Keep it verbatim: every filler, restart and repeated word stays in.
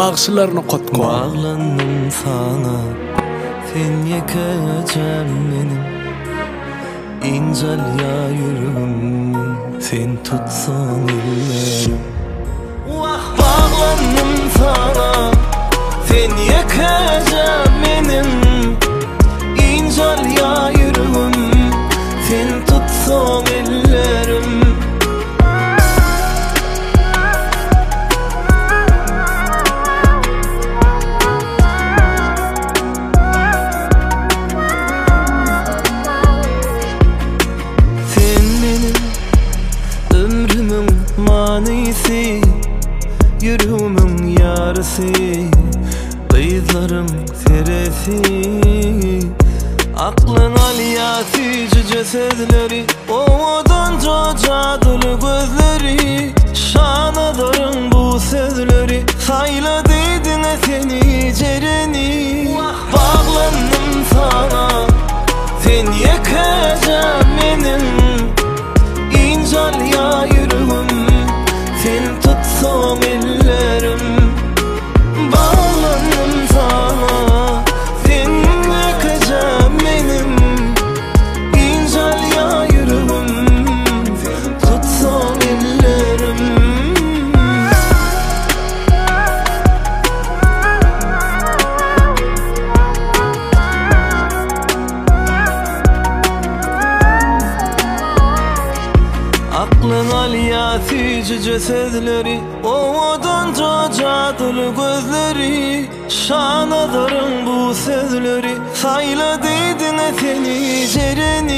bağışlarını kotko. Bağlandım sana, sen yakacağım benim. İncel ya yüreğim, sen tutsan ellerim. Bağlandım sana, sen yakacağım benim. İncel ya yüreğim, sen tutsan ellerim. Manisi, yüreğimin yarısı, kıyızlarım seresi. Aklın aliyası cesedleri, ovadan cacadılı gözleri. Şanadarın bu sözleri, sayladıydın seni cereni. Bağlandım sana, sen yakacağım benim. İncel ya yüreğim, sen tutsan ellerim. Bağlandım sana, sen yakacağım benim. İncel ya yüreğim, sen tutsan ellerim. Aklın aliyası cesedleri, ovadan cacadılı gözleri. Şanadarın bu sözleri, sayladıydın seni cereni.